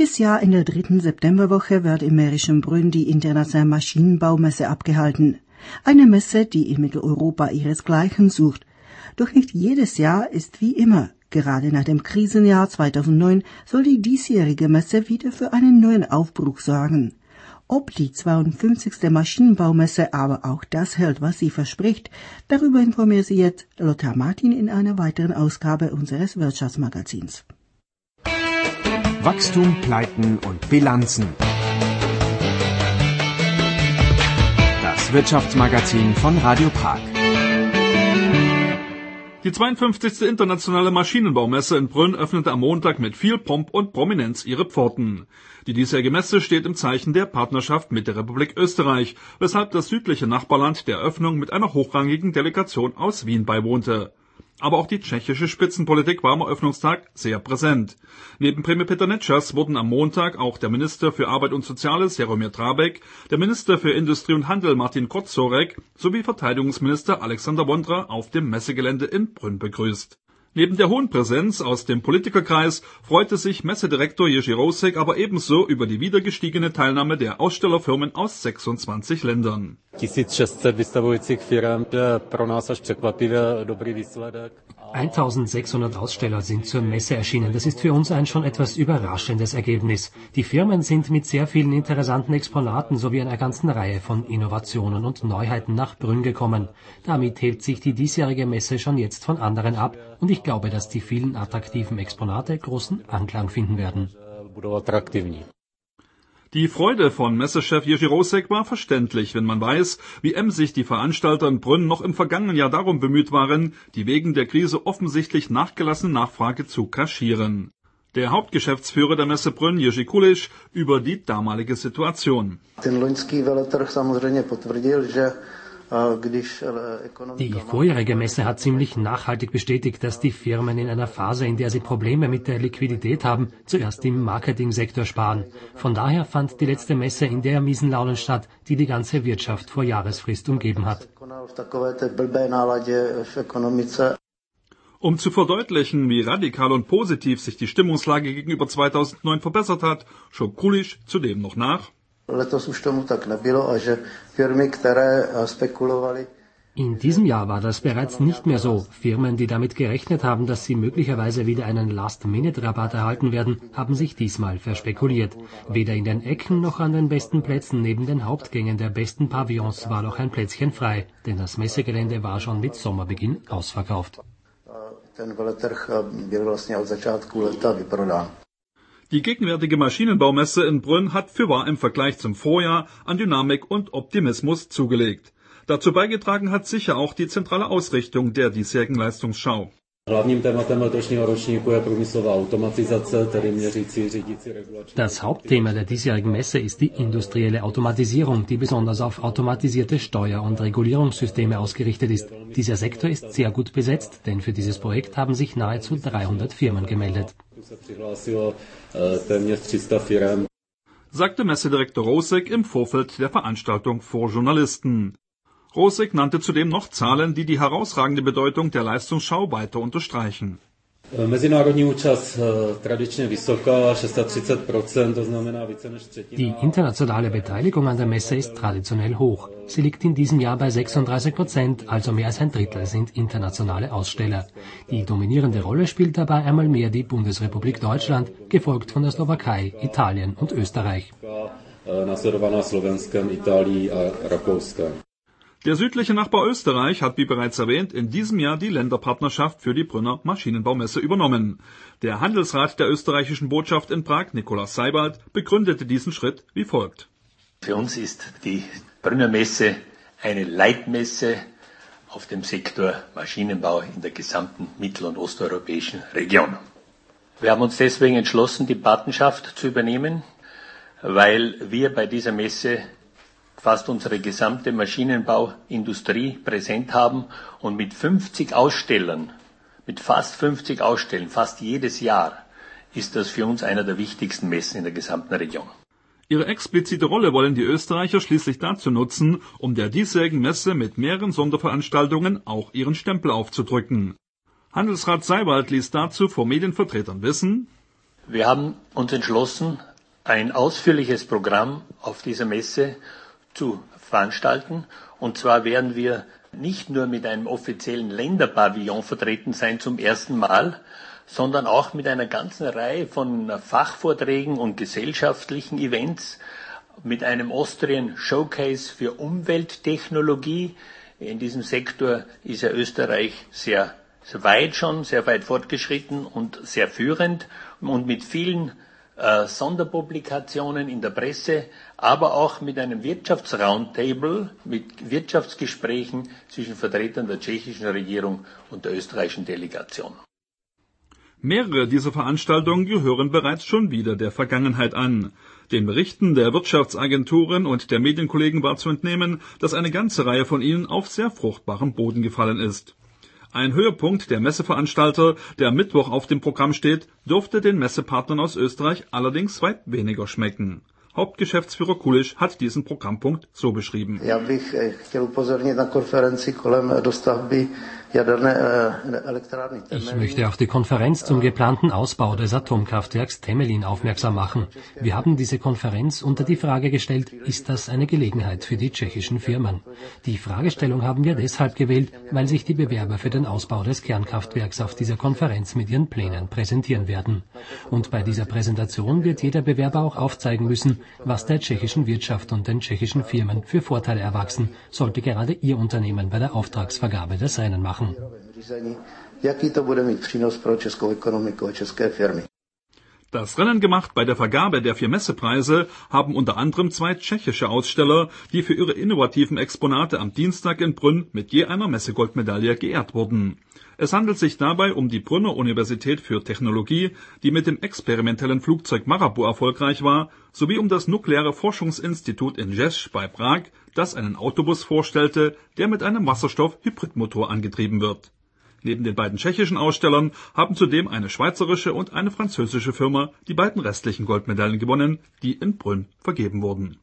Jedes Jahr in der 3. Septemberwoche wird im Mährischen Brünn die internationale Maschinenbaumesse abgehalten. Eine Messe, die in Mitteleuropa ihresgleichen sucht. Doch nicht jedes Jahr ist wie immer. Gerade nach dem Krisenjahr 2009 soll die diesjährige Messe wieder für einen neuen Aufbruch sorgen. Ob die 52. Maschinenbaumesse aber auch das hält, was sie verspricht, darüber informiert sie jetzt Lothar Martin in einer weiteren Ausgabe unseres Wirtschaftsmagazins. Wachstum, Pleiten und Bilanzen. Das Wirtschaftsmagazin von Radio Prag. Die 52. internationale Maschinenbaumesse in Brünn öffnete am Montag mit viel Pomp und Prominenz ihre Pforten. Die diesjährige Messe steht im Zeichen der Partnerschaft mit der Republik Österreich, weshalb das südliche Nachbarland der Eröffnung mit einer hochrangigen Delegation aus Wien beiwohnte. Aber auch die tschechische Spitzenpolitik war am Eröffnungstag sehr präsent. Neben Premier Peter Nečas wurden am Montag auch der Minister für Arbeit und Soziales Jaromír Drábek, der Minister für Industrie und Handel Martin Kocourek sowie Verteidigungsminister Alexander Vondra auf dem Messegelände in Brünn begrüßt. Neben der hohen Präsenz aus dem Politikerkreis freute sich Messedirektor Jerzy Roušek aber ebenso über die wieder gestiegene Teilnahme der Ausstellerfirmen aus 26 Ländern. 1600 vystavujících firm, pro nás až překvapivě dobrý výsledek. 1600 Aussteller sind zur Messe erschienen. Das ist für uns ein schon etwas überraschendes Ergebnis. Die Firmen sind mit sehr vielen interessanten Exponaten sowie einer ganzen Reihe von Innovationen und Neuheiten nach Brünn gekommen. Damit hebt sich die diesjährige Messe schon jetzt von anderen ab und ich glaube, dass die vielen attraktiven Exponate großen Anklang finden werden. Die Freude von Messechef Jerzy Roušek war verständlich, wenn man weiß, wie emsig die Veranstalter in Brünn noch im vergangenen Jahr darum bemüht waren, die wegen der Krise offensichtlich nachgelassene Nachfrage zu kaschieren. Der Hauptgeschäftsführer der Messe Brünn, Jiří Kuliš, über die damalige Situation. Die vorjährige Messe hat ziemlich nachhaltig bestätigt, dass die Firmen in einer Phase, in der sie Probleme mit der Liquidität haben, zuerst im Marketingsektor sparen. Von daher fand die letzte Messe in der miesen Laune statt, die die ganze Wirtschaft vor Jahresfrist umgeben hat. Um zu verdeutlichen, wie radikal und positiv sich die Stimmungslage gegenüber 2009 verbessert hat, schob Kuliš zudem noch nach. In diesem Jahr war das bereits nicht mehr so. Firmen, die damit gerechnet haben, dass sie möglicherweise wieder einen Last-Minute-Rabatt erhalten werden, haben sich diesmal verspekuliert. Weder in den Ecken noch an den besten Plätzen neben den Hauptgängen der besten Pavillons war noch ein Plätzchen frei, denn das Messegelände war schon mit Sommerbeginn ausverkauft. Die gegenwärtige Maschinenbaumesse in Brünn hat fürwahr im Vergleich zum Vorjahr an Dynamik und Optimismus zugelegt. Dazu beigetragen hat sicher auch die zentrale Ausrichtung der diesjährigen Leistungsschau. Das Hauptthema der diesjährigen Messe ist die industrielle Automatisierung, die besonders auf automatisierte Steuer- und Regulierungssysteme ausgerichtet ist. Dieser Sektor ist sehr gut besetzt, denn für dieses Projekt haben sich nahezu 300 Firmen gemeldet. Sagte Messedirektor Roušek im Vorfeld der Veranstaltung vor Journalisten. Roušek nannte zudem noch Zahlen, die die herausragende Bedeutung der Leistungsschau weiter unterstreichen. Die internationale Beteiligung an der Messe ist traditionell hoch. Sie liegt in diesem Jahr bei 36%, also mehr als ein Drittel sind internationale Aussteller. Die dominierende Rolle spielt dabei einmal mehr die Bundesrepublik Deutschland, gefolgt von der Slowakei, Italien und Österreich. Der südliche Nachbar Österreich hat, wie bereits erwähnt, in diesem Jahr die Länderpartnerschaft für die Brünner Maschinenbaumesse übernommen. Der Handelsrat der österreichischen Botschaft in Prag, Nikolaus Seibald, begründete diesen Schritt wie folgt. Für uns ist die Brünner Messe eine Leitmesse auf dem Sektor Maschinenbau in der gesamten mittel- und osteuropäischen Region. Wir haben uns deswegen entschlossen, die Patenschaft zu übernehmen, weil wir bei dieser Messe fast unsere gesamte Maschinenbauindustrie präsent haben und mit 50 Ausstellern, mit fast 50 Ausstellern, fast jedes Jahr, ist das für uns einer der wichtigsten Messen in der gesamten Region. Ihre explizite Rolle wollen die Österreicher schließlich dazu nutzen, um der diesjährigen Messe mit mehreren Sonderveranstaltungen auch ihren Stempel aufzudrücken. Handelsrat Seibald ließ dazu vor Medienvertretern wissen: Wir haben uns entschlossen, ein ausführliches Programm auf dieser Messe zu veranstalten. Und zwar werden wir nicht nur mit einem offiziellen Länderpavillon vertreten sein zum ersten Mal, sondern auch mit einer ganzen Reihe von Fachvorträgen und gesellschaftlichen Events, mit einem Austrian Showcase für Umwelttechnologie. In diesem Sektor ist ja Österreich sehr weit fortgeschritten und sehr führend und mit vielen Sonderpublikationen in der Presse, aber auch mit einem Wirtschaftsroundtable, mit Wirtschaftsgesprächen zwischen Vertretern der tschechischen Regierung und der österreichischen Delegation. Mehrere dieser Veranstaltungen gehören bereits schon wieder der Vergangenheit an. Den Berichten der Wirtschaftsagenturen und der Medienkollegen war zu entnehmen, dass eine ganze Reihe von ihnen auf sehr fruchtbarem Boden gefallen ist. Ein Höhepunkt der Messeveranstalter, der am Mittwoch auf dem Programm steht, dürfte den Messepartnern aus Österreich allerdings weit weniger schmecken. Hauptgeschäftsführer Kulisch hat diesen Programmpunkt so beschrieben. Já bych chtěl upozornit na konferenci kolem dostavby jaderné elektrárny Temelín. Ich möchte auf die Konferenz zum geplanten Ausbau des Atomkraftwerks Temelín aufmerksam machen. Wir haben diese Konferenz unter die Frage gestellt, ist das eine Gelegenheit für die tschechischen Firmen? Die Fragestellung haben wir deshalb gewählt, weil sich die Bewerber für den Ausbau des Kernkraftwerks auf dieser Konferenz mit ihren Plänen präsentieren werden. Und bei dieser Präsentation wird jeder Bewerber auch aufzeigen müssen, was der tschechischen Wirtschaft und den tschechischen Firmen für Vorteile erwachsen, sollte gerade ihr Unternehmen bei der Auftragsvergabe das Seinen machen. Das Rennen gemacht bei der Vergabe der 4 Messepreise haben unter anderem 2 tschechische Aussteller, die für ihre innovativen Exponate am Dienstag in Brünn mit je einer Messegoldmedaille geehrt wurden. Es handelt sich dabei um die Brünner Universität für Technologie, die mit dem experimentellen Flugzeug Marabou erfolgreich war, sowie um das Nukleare Forschungsinstitut in Rzeszów bei Prag, das einen Autobus vorstellte, der mit einem Wasserstoff-Hybridmotor angetrieben wird. Neben den beiden tschechischen Ausstellern haben zudem eine schweizerische und eine französische Firma die beiden restlichen Goldmedaillen gewonnen, die in Brünn vergeben wurden.